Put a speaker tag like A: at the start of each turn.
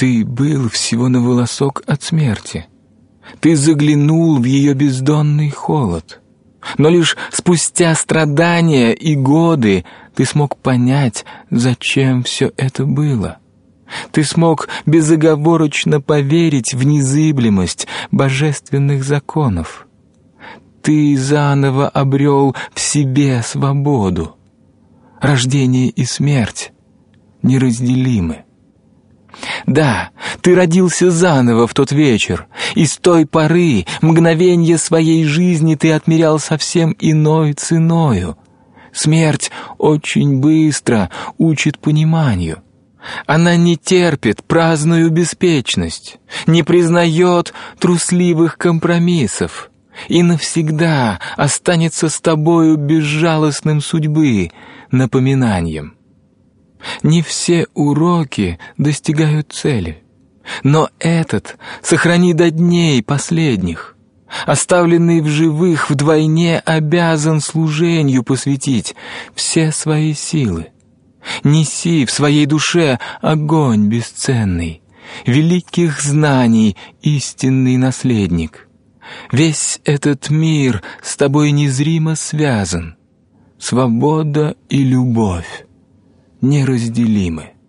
A: Ты был всего на волосок от смерти. Ты заглянул в ее бездонный холод. Но лишь спустя страдания и годы ты смог понять, зачем все это было. Ты смог безоговорочно поверить в незыблемость божественных законов. Ты заново обрел в себе свободу. Рождение и смерть неразделимы. Да, ты родился заново в тот вечер, и с той поры мгновенье своей жизни ты отмерял совсем иной ценою. Смерть очень быстро учит пониманию. Она не терпит праздную беспечность, не признает трусливых компромиссов и навсегда останется с тобою безжалостным судьбы напоминанием. Не все уроки достигают цели, но этот сохрани до дней последних. Оставленный в живых вдвойне обязан служению посвятить все свои силы. Неси в своей душе огонь бесценный, великих знаний истинный наследник. Весь этот мир с тобой незримо связан. Свобода и любовь неразделимы.